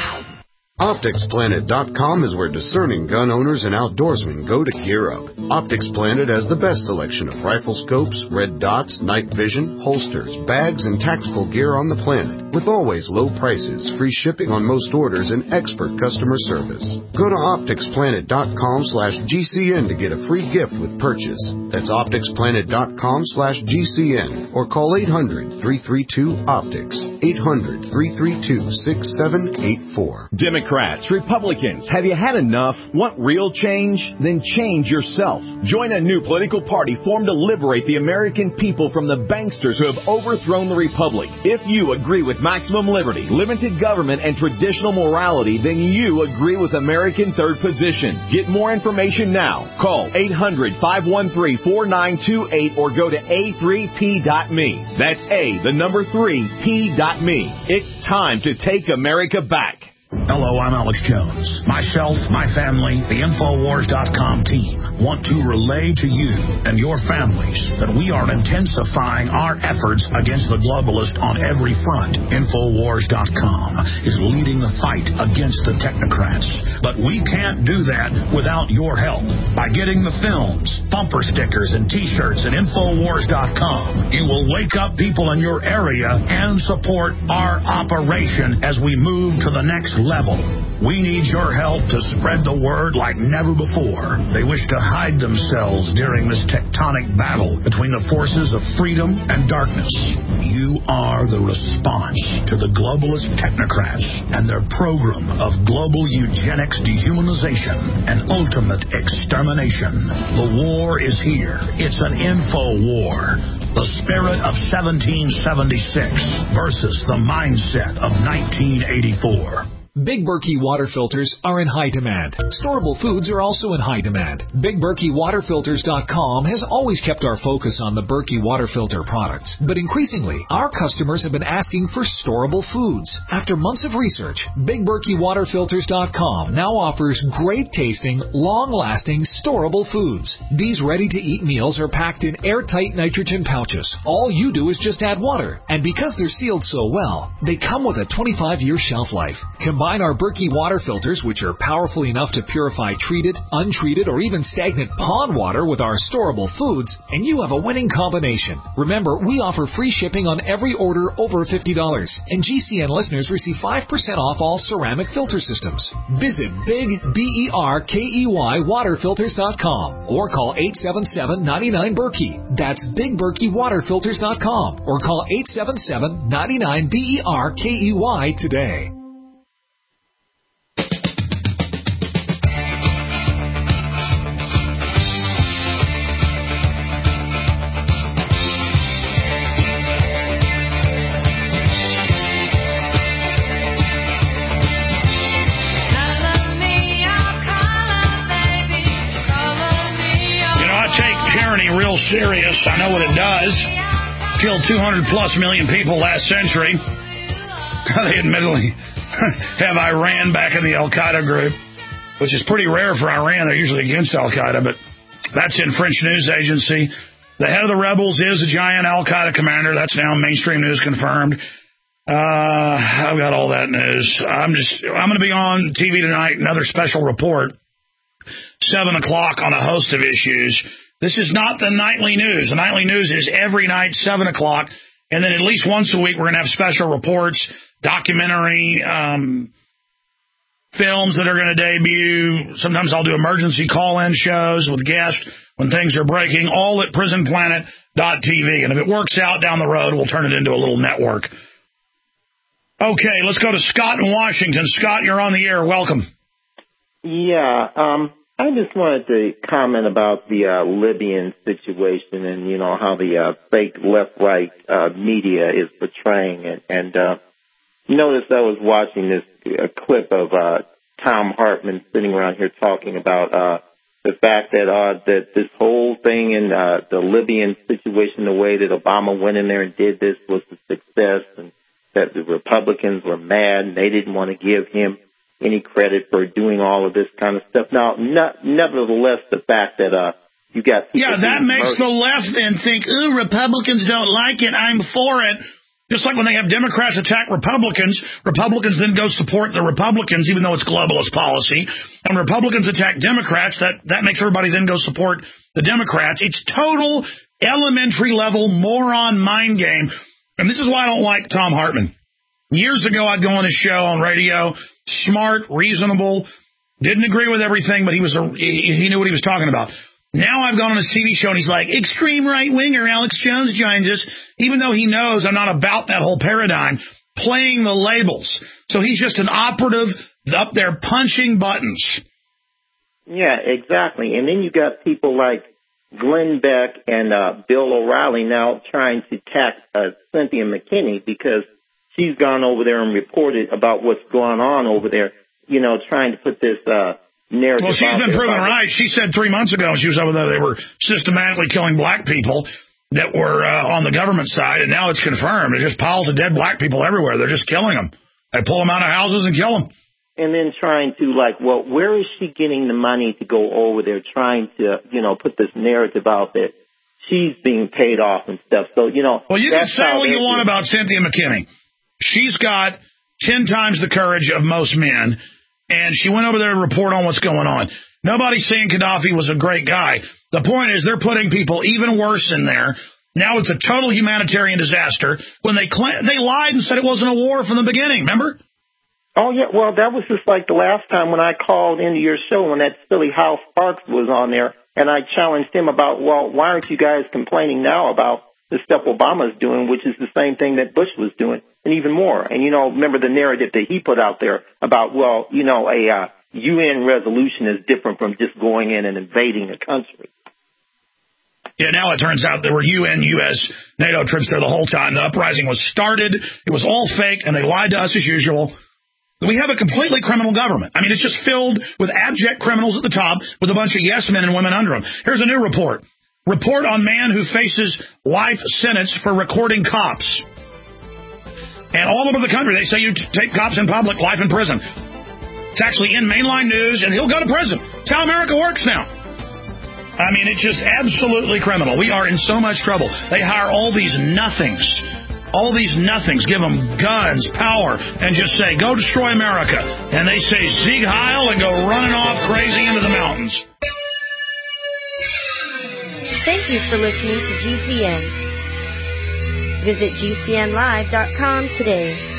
Optics Planet dot com is where discerning gun owners and outdoorsmen go to gear up. Optics Planet has the best selection of rifle scopes, red dots, night vision, holsters, bags, and tactical gear on the planet, with always low prices, free shipping on most orders, and expert customer service. Go to Optics Planet dot com slash G C N to get a free gift with purchase. That's Optics Planet dot com slash G C N or call eight hundred, three three two, optics, eight hundred, three three two, six seven eight four. Democrats, Republicans, have you had enough? Want real change? Then change yourself. Join a new political party formed to liberate the American people from the banksters who have overthrown the Republic. If you agree with maximum liberty, limited government, and traditional morality, then you agree with American Third Position. Get more information now. Call eight hundred, five one three, four nine two eight or go to A three P dot me. That's A, the number three, P dot me. It's time to take America back. Hello, I'm Alex Jones. Myself, my family, the Infowars dot com team want to relay to you and your families that we are intensifying our efforts against the globalist on every front. Infowars dot com is leading the fight against the technocrats. But we can't do that without your help. By getting the films, bumper stickers, and T-shirts at Infowars dot com, you will wake up people in your area and support our operation as we move to the next level. We need your help to spread the word like never before. They wish to hide themselves during this tectonic battle between the forces of freedom and darkness. You are the response to the globalist technocrats and their program of global eugenics, dehumanization, and ultimate extermination. The war is here. It's an info war. The spirit of seventeen seventy-six versus the mindset of nineteen eighty-four. Big Berkey water filters are in high demand. Storable foods are also in high demand. Big Berkey Water Filters dot com has always kept our focus on the Berkey water filter products. But increasingly, our customers have been asking for storable foods. After months of research, Big Berkey Water Filters dot com now offers great-tasting, long-lasting, storable foods. These ready-to-eat meals are packed in airtight nitrogen pouches. All you do is just add water. And because they're sealed so well, they come with a twenty-five year shelf life. Combine our Berkey water filters, which are powerful enough to purify treated, untreated, or even stagnant pond water with our storable foods, and you have a winning combination. Remember, we offer free shipping on every order over fifty dollars, and G C N listeners receive five percent off all ceramic filter systems. Visit Big B E R K E Y Water Filters dot com or call eight seven seven, nine nine, Berkey. That's Big Berkey Water Filters dot com or call eight seven seven, nine nine, B E R K E Y today. serious. I know what it does. Killed two hundred plus million people last century. They admittedly have Iran back in the Al-Qaeda group, which is pretty rare for Iran. They're usually against Al-Qaeda, but that's in French news agency. The head of the rebels is a giant Al-Qaeda commander. That's now mainstream news confirmed. Uh, I've got all that news. I'm just, I'm going to be on T V tonight, another special report, seven o'clock on a host of issues. This is not the nightly news. The nightly news is every night, seven o'clock. And then at least once a week, we're going to have special reports, documentary, um, films that are going to debut. Sometimes I'll do emergency call-in shows with guests when things are breaking, all at prison planet dot t v. And if it works out down the road, we'll turn it into a little network. Okay, let's go to Scott in Washington. Scott, you're on the air. Welcome. Yeah, um, I just wanted to comment about the uh, Libyan situation and, you know, how the uh, fake left-right uh, media is portraying it. And uh, notice I was watching this a clip of uh, Tom Hartman sitting around here talking about uh, the fact that uh, that this whole thing in uh, the Libyan situation, the way that Obama went in there and did this was a success, and that the Republicans were mad and they didn't want to give him any credit for doing all of this kind of stuff. Now, not, nevertheless, the fact that uh, you got people yeah, that makes murdered. The left then think, ooh, Republicans don't like it, I'm for it. Just like when they have Democrats attack Republicans, Republicans then go support the Republicans, even though it's globalist policy. And Republicans attack Democrats, that, that makes everybody then go support the Democrats. It's total elementary level moron mind game. And this is why I don't like Tom Hartman. Years ago, I'd go on his show on radio, smart, reasonable, didn't agree with everything, but he was a, he, he knew what he was talking about. Now I've gone on his T V show, and he's like, extreme right-winger Alex Jones joins us, even though he knows I'm not about that whole paradigm, playing the labels. So he's just an operative up there punching buttons. Yeah, exactly. And then you got people like Glenn Beck and uh, Bill O'Reilly now trying to attack uh, Cynthia McKinney because she's gone over there and reported about what's going on over there, you know, trying to put this uh, narrative. Well, she's been proven right. She said three months ago she was over there, they were systematically killing black people that were uh, on the government side, and now it's confirmed. There's just piles of dead black people everywhere. They're just killing them. They pull them out of houses and kill them. And then trying to, like, well, where is she getting the money to go over there trying to, you know, put this narrative out that she's being paid off and stuff. So, you know. Well, you can say what you want about Cynthia McKinney. She's got ten times the courage of most men, and she went over there to report on what's going on. Nobody's saying Gaddafi was a great guy. The point is they're putting people even worse in there. Now it's a total humanitarian disaster when they cl- they lied and said it wasn't a war from the beginning, remember? Oh, yeah, well, that was just like the last time when I called into your show when that silly Hal Sparks was on there, and I challenged him about, well, why aren't you guys complaining now about the stuff Obama's doing, which is the same thing that Bush was doing, and even more. And, you know, remember the narrative that he put out there about, well, you know, a uh, U N resolution is different from just going in and invading a country. Yeah, now it turns out there were U N, U S, NATO troops there the whole time. The uprising was started. It was all fake, and they lied to us as usual. We have a completely criminal government. I mean, it's just filled with abject criminals at the top with a bunch of yes men and women under them. Here's a new report. Report on man who faces life sentence for recording cops. And all over the country, they say you take cops in public, life in prison. It's actually in mainline news, and he'll go to prison. It's how America works now. I mean, it's just absolutely criminal. We are in so much trouble. They hire all these nothings. All these nothings, give them guns, power, and just say, go destroy America. And they say, Sieg Heil, and go running off crazy into the mountains. Thank you for listening to G C N. Visit G C N live dot com today.